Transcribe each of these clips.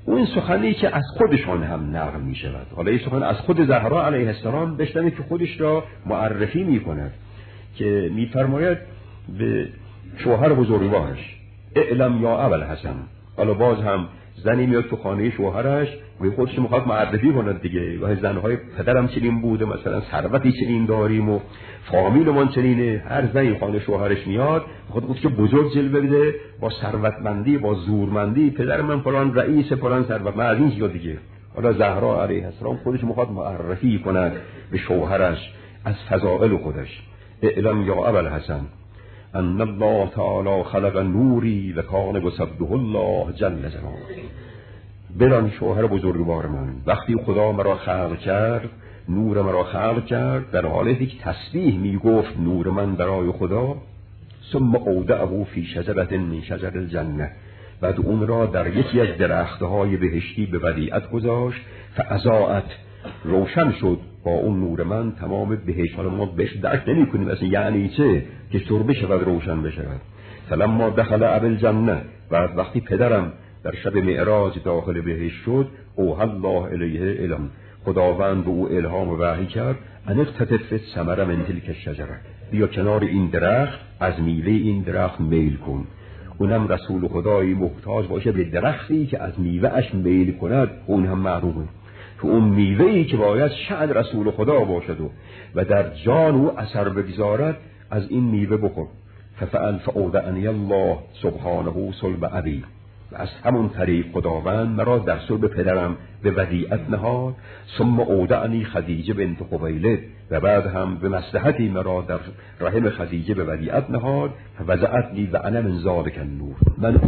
اون سخنی که از خودشان هم نقل می شود. حالا این سخن از خود زهرا علیه السلام بشنوید که خودش را معرفی می کند که می فرماید به شوهر بزرگوارش اعلم یا ابوالحسن. حالا باز هم زنی میاد تو خانه شوهرش و خودش میخواد معرفی کند دیگه، و زنهای پدرم چنین بوده، مثلا ثروتی چنین داریم و فامیلمون چنینه. هر زنی خانه شوهرش میاد خود که بزرگ جلوه بده، با ثروتمندی، با زورمندی، پدر من فلان رئیس فلان ثروت، من از این چیزا دیگه. حالا زهرا علیه السلام خودش میخواد معرفی کند به شوهرش از فضائل خودش. اعلم یا ابوالحسن ان الله تعالی خلق نوری و کان بصده الله جل جلاله. بدان شوهر بزرگوار من، وقتی خدا مرا خلق کرد، نور مرا خلق کرد، در حالتی که تسبیح می گفت نور من برای خدا، ثم اودعه فی شجرة من شجر الجنه، بعد اون را در یکی از درختهای بهشتی به ودیعت گذاشت، فاضاءت، روشن شد با اون نور من تمام بهشت. حالا ما بهش درک نمی کنیم اصلا یعنی چه که شربه شود، روشن بشود. فلما دخل ابو الجنه، بعد وقتی پدرم در شب معراج داخل بهشت شد، اوحی الله الیه الهام، خداوند به او الهام و وحی کرد، ان اقتطف ثمر من تلک الشجره، بیا کنار این درخت، از میوه این درخت میل کن. اونم رسول خدایی محتاج باشه به درختی که از میوه اش میل کند، اون هم معروفه تو اون میوه‌ای که باید شأن رسول خدا باشد و در جان او اثر بگذارد، از این میوه بخور. ففعل فاودعنی الله سبحانه صلب ابی، و از همون طریق خداوند مرا در صلب پدرم به ودیعت نهاد. ثم اودعنی خدیجه بنت خویلد، و بعد هم به مصلحتی مرا در رحم خدیجه به ودیعت نهاد. وضعتنی و انا من ذلک النور، من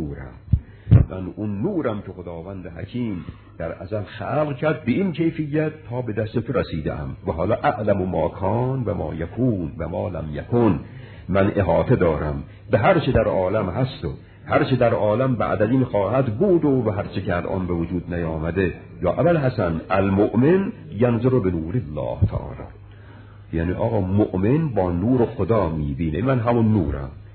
اون نورم که خداوند حکیم در ازل خلق کرد به این کیفیت تا به دست تو رسیدم. و حالا اعلم ما کان و ما یکون و ما لم یکون، من احاطه دارم به هر چه در عالم هست و هر چه در عالم بعد از این خواهد بود و هر چه که الان به وجود نیامده. یا ابوالحسن المؤمن ینظر به نور الله تعالی، یعنی آقا مؤمن با نور خدا میبینه، من همون نورم.